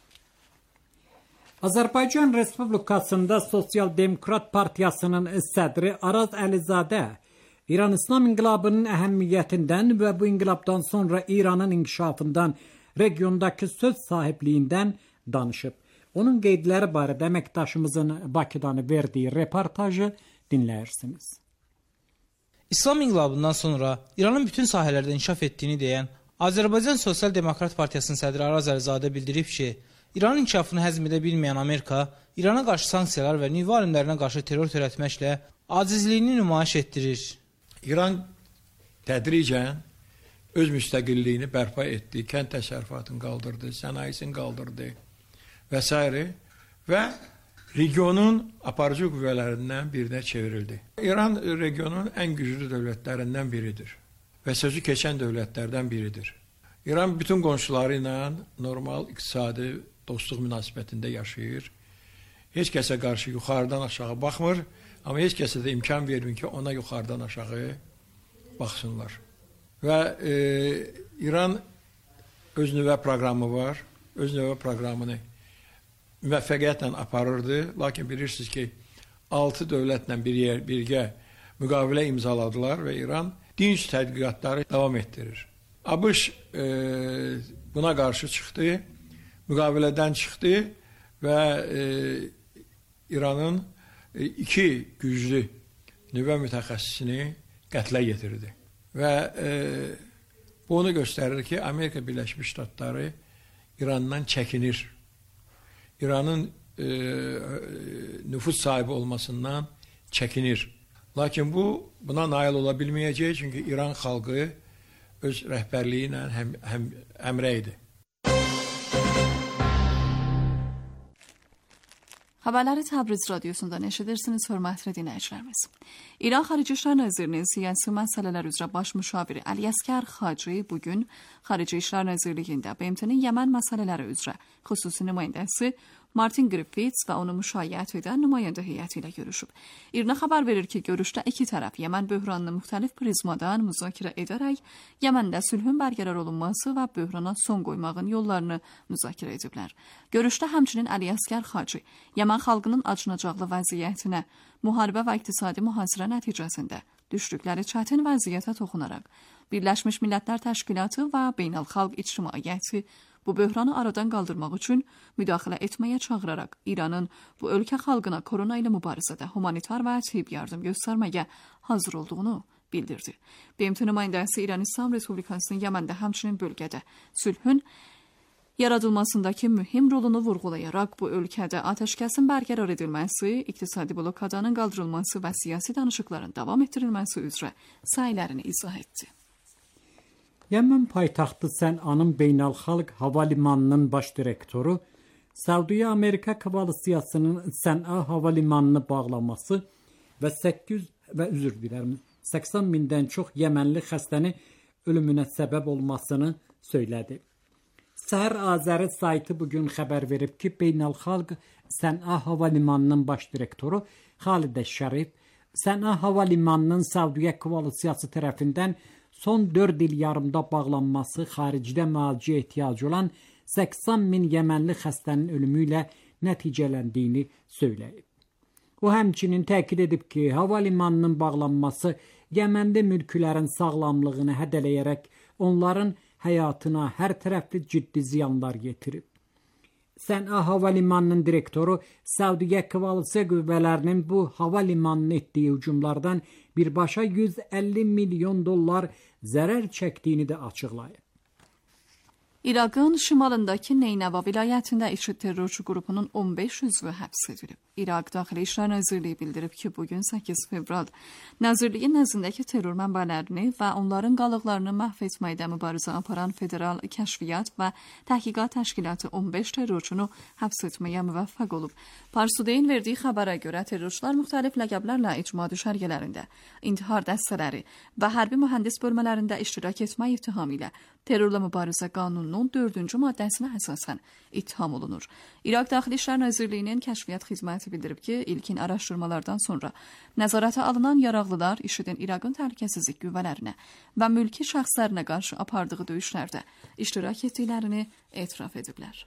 Azərbaycan Respublikasında Sosial Demokrat Partiyasının sədri Araz Əlizadə İran İslam İnqilabının əhəmiyyətindən və bu inqilabdan sonra İranın inkişafından, regiondakı söz sahibliyindən danışıb. Onun qeydləri barədə əməkdaşımızın Bakıdan verdiyi reportajı dinləyirsiniz. İslam İnqilabından sonra İranın bütün sahələrdə inkişaf etdiyini deyən Azərbaycan Sosial Demokrat Partiyasının sədri Araz Əlizadə bildirib ki, İranın inkişafını həzm edə bilməyən Amerika, İrana qarşı sanksiyalar və nüvə alimlərinə qarşı terror törətməklə acizliyini nümayiş etdirir. İran tədricən öz müstəqilliyini bərpa etdi, kənd təsərrüfatını qaldırdı, sənayesini qaldırdı və s. və regionun aparıcı qüvvələrindən birinə çevrildi. İran regionun ən güclü dövlətlərindən biridir və sözü keçən dövlətlərdən biridir. İran bütün qonşuları ilə normal iqtisadi dostluq münasibətində yaşayır. Heç kəsə qarşı yuxarıdan aşağı baxmır, amma heç kəsə də imkan vermir ki, ona yuxarıdan aşağı baxsınlar. Və İran öz nüvə proqramı var, öz nüvə proqramını müvəffəqiyyətlə aparırdı. Lakin bilirsiniz ki, 6 dövlətlə birgə müqavilə imzaladılar və İran dinc tədqiqatları davam etdirir. ABŞ buna qarşı çıxdı, müqavilədən çıxdı və İranın 2 güclü nüvə mütəxəssisini qətlə yetirdi. Və bu onu göstərir ki, Amerika Birləşmiş Ştatları İrandan çəkinir. İranın nüfuz sahibi olmasından çəkinir. Lakin buna nail ola bilməyəcək, çünki İran xalqı öz rəhbərliyi ilə həmrə idi. Xəbərləri Təbriz radiosundan eşidirsiniz, hörmətli dinləyicilərimiz. İran Xarici İşlər Nazirinin siyasi məsələlər üzrə baş müşaviri Əli Əsgər Xacı bugün Xarici İşlər Nazirliyində BMT-nin Yəmən məsələləri üzrə xüsusi nümayəndəsi Martin Griffiths və onu müşayiət edən nümayəndə heyəti ilə görüşüb. İRNA xəbər verir ki, görüşdə iki tərəf Yəmən böhranını müxtəlif prizmadan müzakirə edərək Yəməndə sülhün bərqərar olunması və böhrana son qoymağın yollarını müzakirə ediblər. Görüşdə həmçinin Əli Əsgər Xacı Yəmən xalqının acınacaqlı vəziyyətinə, müharibə və iqtisadi mühasirə nəticəsində düşdükləri çətin vəziyyətə toxunaraq Birləşmiş Millətlər Təşkilatı və beynəlxalq ictimaiyyəti bu böhranı aradan qaldırmaq üçün müdaxilə etməyə çağıraraq İranın bu ölkə xalqına korona ilə mübarizədə humanitar və tibbi yardım göstərməyə hazır olduğunu bildirdi. BMT nümayəndəsi İran İslam Respublikasının Yəməndə həmçinin bölgədə sülhün yaradılmasındakı mühim rolunu vurğulayaraq bu ölkədə atəşkəsin bərqərar edilməsi, iqtisadi blokadanın qaldırılması və siyasi danışıqların davam etdirilməsi üzrə səylərini izah etdi. Yəmən paytaxtı Sən'anın Beynəlxalq Hava Limanının baş direktoru Səudiyyə Amerika koalisiyasının Sən'a hava limanını bağlaması və 80 mindən çox yəmənli xəstəni ölümünə səbəb olmasını söylədi. Səhər Azəri saytı bugün xəbər verib ki, Beynəlxalq Sən'a hava limanının baş direktoru Xalidə Şərif Sən'a hava limanının Səudiyyə koalisiyası tərəfindən son 4 il yarımda bağlanması xaricdə müalicə ehtiyacı olan 80 min yəmənli xəstənin ölümü ilə nəticələndiyini söyləyib. O həmçinin təkid edib ki, hava limanının bağlanması Yəməndə mülklərin sağlamlığını hədələyərək onların həyatına hər tərəfli ciddi ziyanlar yetirib. Sən'a hava limanının direktoru Səudiyyə koalisiya qüvvələrinin bu hava limanına etdiyi hücumlardan birbaşa 150 milyon dollar zərər çəkdiyini də açıqlayıb. İraqın şimalındakı Neynəva vilayətində IŞİD terrorçu qrupunun 15 üzvü həbs edilib. İraq Daxili İşlər Nazirliyi bildirib ki, bugün 8 fevral Nazirliyin nəzdindəki terror mənbələrini və onların qalıqlarını məhv etməkdə mübarizə aparan Federal Kəşfiyyat və Təhqiqat Təşkilatı 15 terrorçunu həbs etməyə müvəffəq olub. Parsudeyin verdiyi xəbərə görə terrorçular müxtəlif ləqəblərlə icma düşərgələrində, intihar dəstələri və hərbi mühəndis bölmələrində iştirak etmək ittihamı ilə terrorla mübarizə qanununun 4-cü maddəsinə əsasən ittiham olunur. İraq Daxili İşlər Nazirliyinin kəşfiyyat xidməti bildirib ki, ilkin araşdırmalardan sonra nəzarətə alınan yaraqlılar IŞİDin İraqın təhlükəsizlik qüvvələrinə və mülki şəxslərinə qarşı apardığı döyüşlərdə iştirak etdiklərini etiraf ediblər.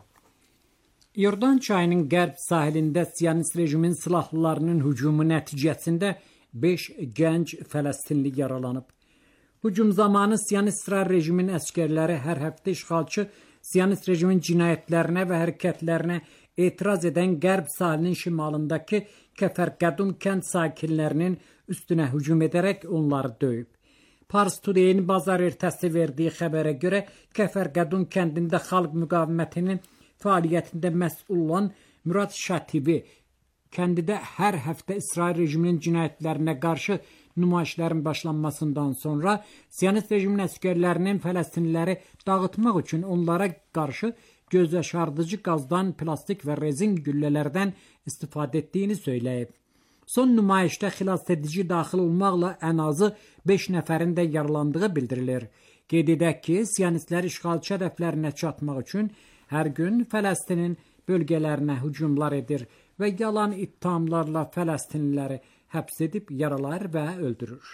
İordan çayının qərb sahilində Siyonist rejimin silahlılarının hücumu nəticəsində 5 gənc Fələstinli yaralanıb. Hücum zamanı Siyonist İsrail rejiminin əskərləri hər həftə işğalçı Siyonist rejimin cinayətlərinə və hərəkətlərinə etiraz edən qərb sahilinin şimalındakı Kəfər-Qədum kənd sakinlərinin üstünə hücum edərək onları döyüb. Pars Today-in bazar ertəsi verdiyi xəbərə görə Kəfər-Qədum kəndində xalq müqavimətinin fəaliyyətində məsul olan Murad Şativi kəndidə hər həftə İsrail rejiminin cinayətlərinə qarşı nümayişlərin başlanmasından sonra Siyonist rejimin əskərlərinin Fələstinliləri dağıtmaq üçün onlara qarşı gözyaşardıcı qazdan, plastik və rezin güllələrdən istifadə etdiyini söyləyib. Son nümayişdə xilas edici daxil olmaqla ən azı 5 nəfərin də yaralandığı bildirilir. Qeyd edək ki, Siyonistlər işğalçı hədəflərinə çatmaq üçün hər gün Fələstinin bölgələrinə hücumlar edir və yalan ittihamlarla Fələstinliləri həbs edib, yaralar və öldürür.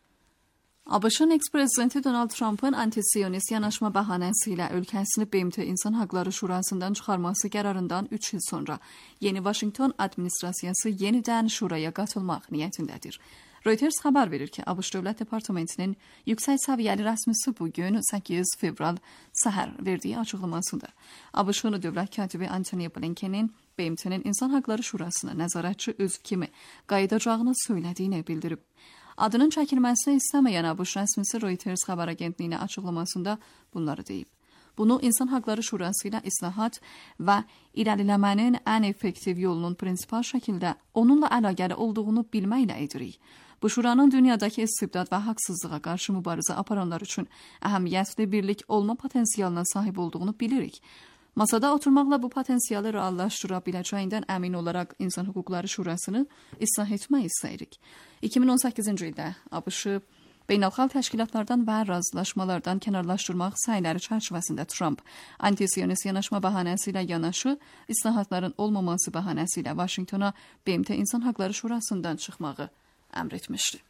ABŞ-ın eks-prezidenti Donald Trump'ın anti-siyonist yanaşma bəhanəsi ilə ölkəsini BMT İnsan Haqları Şurasından çıxarması qərarından 3 il sonra yeni Washington administrasiyası yenidən şuraya qatılmaq niyyətindədir. Reuters xəbər verir ki, ABŞ Dövlət Departamentinin yüksək səviyyəli rəsmisi bugün 8 fevral səhər verdiyi açıqlamasında ABŞ-ın dövlət katibi Antony Blinken'in BMT-nin İnsan Haqları Şurasına nəzarətçi üzv kimi qayıdacağını söylədiyini bildirib. Adının çəkilməsini istəməyən ABŞ rəsmisi Reuters xəbər agentliyinə açıqlamasında bunları deyib. Bunu İnsan Haqları Şurası ilə islahat və irəliləmənin ən effektiv yolunun prinsipal şəkildə onunla əlaqəli olduğunu bilməklə edirik. Bu şuranın dünyadakı istibdad və haqsızlığa qarşı mübarizə aparanlar üçün əhəmiyyətli birlik olma potensialına sahib olduğunu bilirik. Masada oturmaqla bu potensialı reallaşdıra biləcəyindən əmin olaraq İnsan Hüquqları Şurasını islah etmək istəyirik. 2018-ci ildə ABŞ beynəlxalq təşkilatlardan və razılaşmalardan kənarlaşdırmaq səyləri çərçivəsində Trump anti-siyonist yanaşma bəhanəsi ilə yanaşı islahatların olmaması bəhanəsi ilə Vaşinqtona BMT İnsan Haqları Şurasından çıxmağı əmr etmişdi.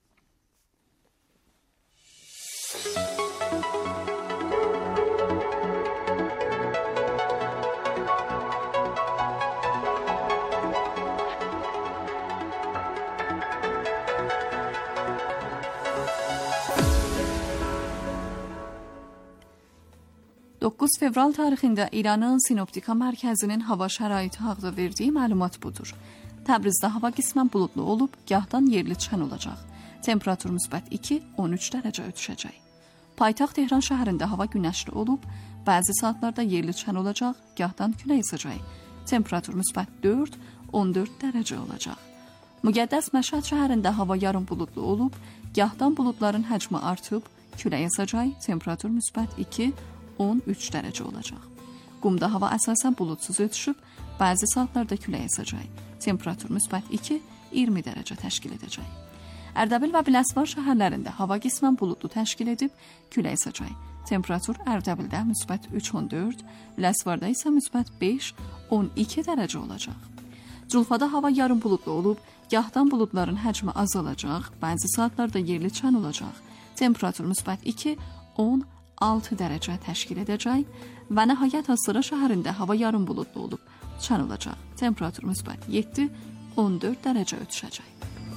Fevral tarixində İranın Sinoptika Mərkəzinin hava şəraiti haqqında verdiyi məlumat budur. Təbrizdə hava qismən buludlu olub, gahdan yerli çən olacaq. Temperatur müsbət 2-13 dərəcəyə düşəcək. Paytaxt Tehran şəhərində hava günəşli olub, bəzi saatlarda yerli çən olacaq, gahdan külək əsəcək. Temperatur müsbət 4-14 dərəcə olacaq. Müqəddəs Məşhəd şəhərində hava yarım buludlu olub, gahdan buludların həcmi artıb, külək əsəcək. Temperatur müsbət 2-13 dərəcə olacaq. Qumda hava əsasən buludsuz ötüşüb, bəzi saatlarda külək əsəcək. Temperatur müsbət 2-20 dərəcə təşkil edəcək. Ərdəbil və Biləsuvar şəhərlərində hava qismən buludlu təşkil edib, külək əsəcək. Temperatur Ərdəbildə müsbət 3-14, Biləsuvarda isə müsbət 5-12 dərəcə olacaq. Culfada hava yarım buludlu olub, gahdan buludların həcmi azalacaq, bəzi saatlarda yerli çən olacaq. Temperatur müsbət 2-16 dərəcə təşkil edəcək və nəhayət Hasıra şəhərində hava yarım buludlu olub, çən olacaq. Temperatur müsbət 7-14 dərəcə ötüşəcək.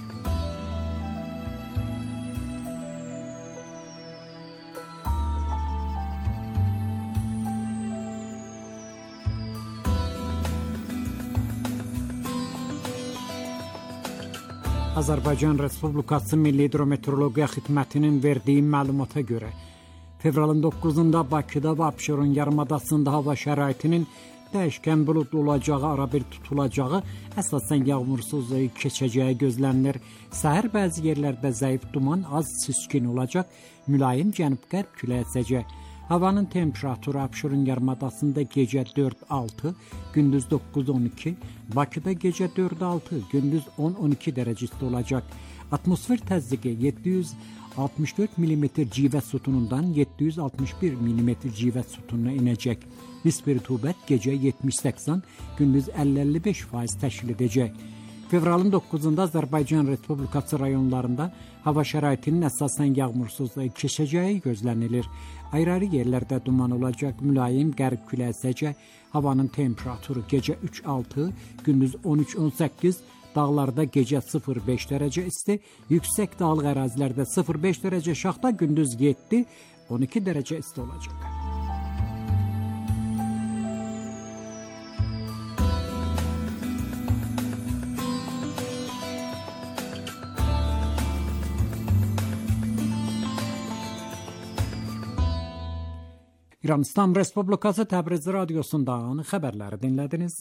Azərbaycan Respublikası Milli Hidrometeorologiya Xidmətinin verdiyi məlumata görə fevralın 9-da Bakıda və Abşeron yarımadasında hava şəraitinin dəyişkən buludlu olacağı, arabir tutulacağı, əsasən yağmursuz keçəcəyi gözlənilir. Səhər bəzi yerlərdə zəif duman, az siskin olacaq, mülayim cənub-qərb külək əsəcək. Havanın temperaturu Abşeron yarımadasında gecə 4-6, gündüz 9-12, Bakıda gecə 4-6, gündüz 10-12 dərəcə isti olacaq. Atmosfer təzyiqi 764 mm civə sütunundan 761 mm civə sütununa inəcək. Nisbi rütubət gecə 70-80, gündüz 50-55% təşkil edəcək. Fevralın 9-da Azərbaycan Respublikası rayonlarında hava şəraitinin əsasən yağmursuz keçəcəyi gözlənilir. Ayrı-ayrı yerlərdə duman olacaq, mülayim qərb küləyi əsəcək. Havanın temperaturu gecə 3-6, gündüz 13-18, dağlarda gecə 0-5 dərəcə isti, yüksək dağlıq ərazilərdə 0-5 dərəcə şaxta, gündüz 7-12 dərəcə isti olacaq. İran Respublikası Təbriz radiosundan xəbərləri dinlədiniz.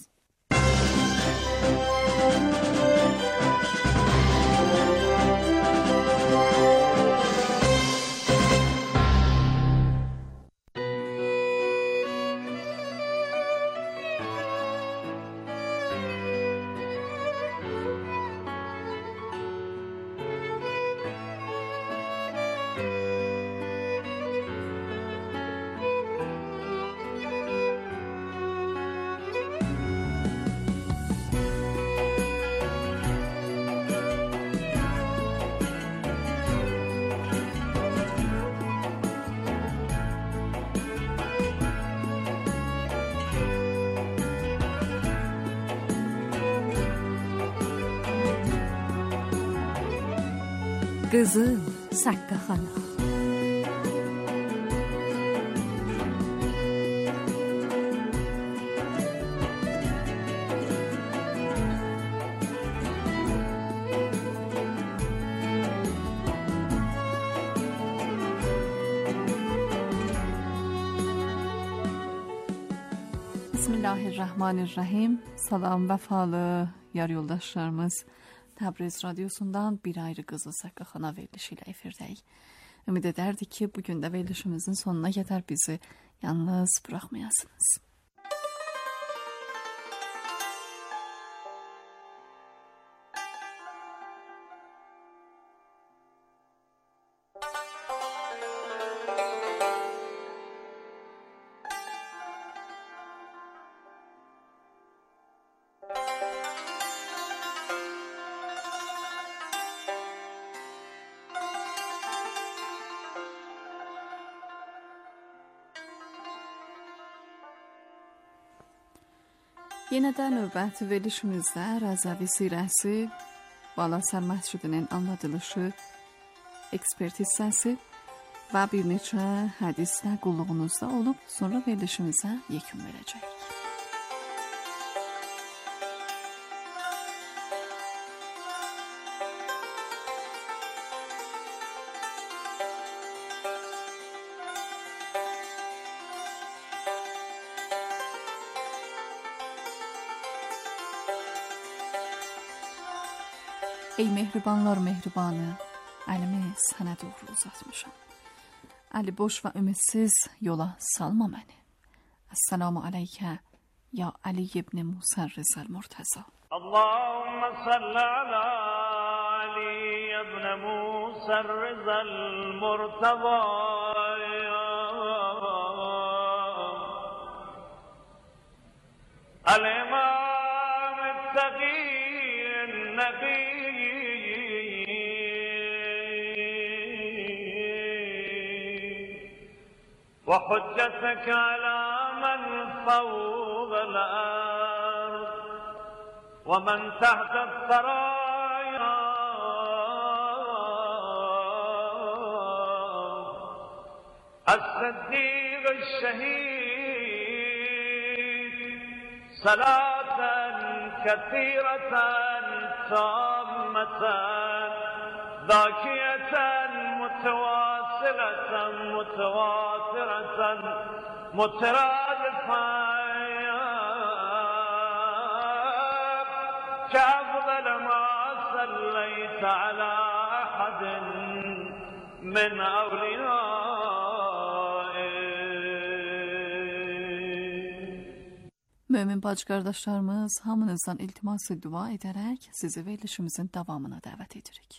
Qızıl Saqqaxana. Bismillahirrahmanirrahim. Salam vəfalı yar yoldaşlarımız. Təbriz radiosundan bir ayrı Qızıl Saqqaxana verilişi ilə efirdəyik. Ümid edərdik ki, bugün də verilişimizin sonuna qədər bizi yalnız buraxmayasınız. Yenə də növbəti verilişimizdə Rəzəvi Sirəsi, Balasar Məscidinin anladılışı, ekspert hissəsi və bir neçə hədislə qulluğunuzda olub, sonra verilişimizə yekun verəcək. Ey mehribanlar mehribanı, əlimi sənə doğru uzatmışam. Əli boş və ümidsiz yola salma məni. Esselamu aleykə ya Ali ibn Musa Rizal Murtaza. اللهم صل على علي بن موسى الرضا المرتضى الإمام التقي النبي وحجتك على من فوق الأرض ومن تحت الثرايا الصديق الشهيد صلاة كثيرة تامة ذاكية متواصلة متواترة مترادفة كأفضل ما صليت على أحد من Mömin bacı qardaşlarımız, hamınızdan iltiması dua edərək sizi verilişimizin davamına dəvət edirik.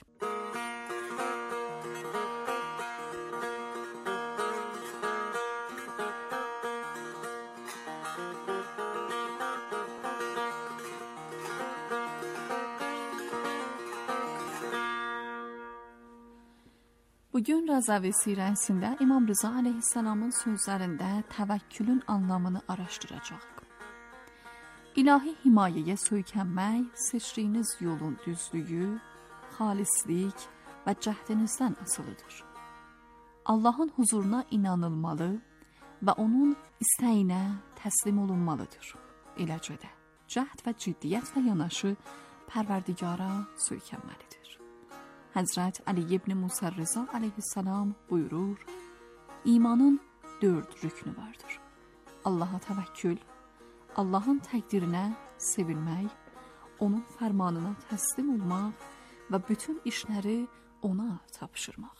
Bugün Rəzavi sirəsində İmam Rıza aleyhisselamın sözlərində təvəkkülün anlamını araşdıracaq. İlahi himayəyə söykənmək, seçdiyiniz yolun düzlüyü, xalislik və cəhdinizdən asılıdır. Allahın huzuruna inanılmalı və onun istəyinə təslim olunmalıdır. Eləcə də cəhd və ciddiyyətlə yanaşı Pərverdigara söykənməlidir. Həzrət Ali ibn Musa Rizal aleyhisselam buyurur, imanın 4 rüknü vardır. Allaha təvəkkül, Allahın təqdirinə sevilmək, onun fərmanına təslim olmaq və bütün işləri ona tapşırmaq.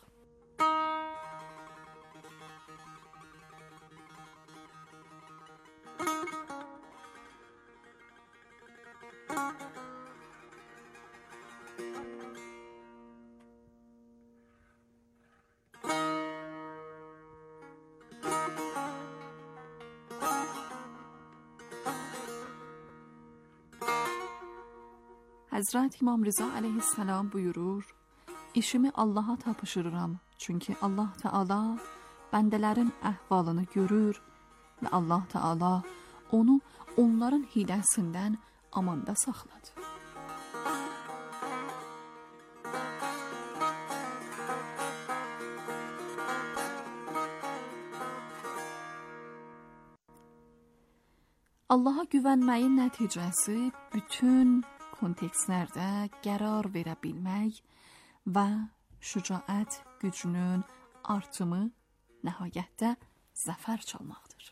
Həzrət İmam Rıza aleyhisselam buyurur, işimi Allaha tapışırıram, çünki Allah Teala bəndələrin əhvalını görür və Allah Teala onu onların hiləsindən amanda saxladı. Allaha güvənməyin nəticəsi bütün kontekstlərdə qərar verə bilmək və şücaət gücünün artımı nəhayətdə zəfər çalmaqdır.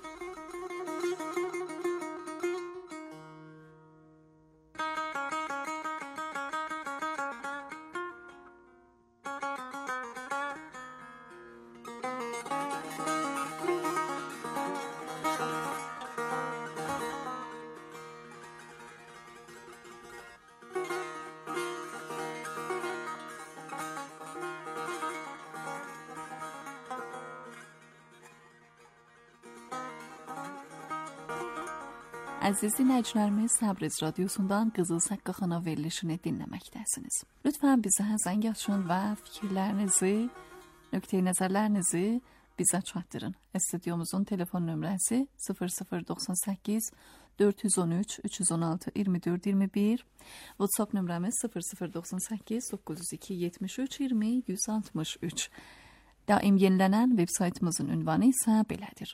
Əziz dinləyicilərimiz, Təbriz radiosundan Qızıl Səqqaxana verilişini dinləməkdəsiniz. Lütfən bizə zəng açın və fikirlərinizi, nöqteyi nəzərlərinizi bizə çatdırın. Studiomuzun telefon nömrəsi 0098 413 316 24 21, WhatsApp nömrəmiz 0098 902 73 20 163. Daim yenilənən veb-saytımızın ünvanı isə belədir: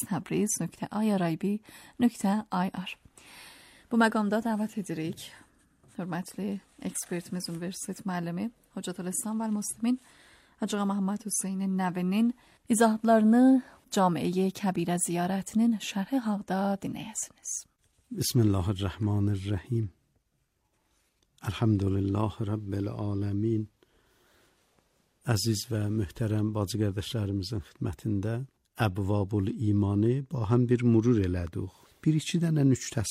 aztabriz.irib.ir. Bu məqamda dəvət edirik hörmətli ekspertimiz, universitet müəllimi Hocatül İslam və Müslimin Hacı Məhəmməd Hüseynin Nəvinin izahatlarını Camiə Kəbirə ziyarətinin şərhi haqda dinləyəsiniz. Bismillahirrahmanirrahim. Elhamdülillah Rabbil Alemin. Əziz və möhtərəm bacı qardaşlarımızın xidmətində Əbvabul İmanı ba həm bir murur elədik. Bir-iki dənə nüktəsi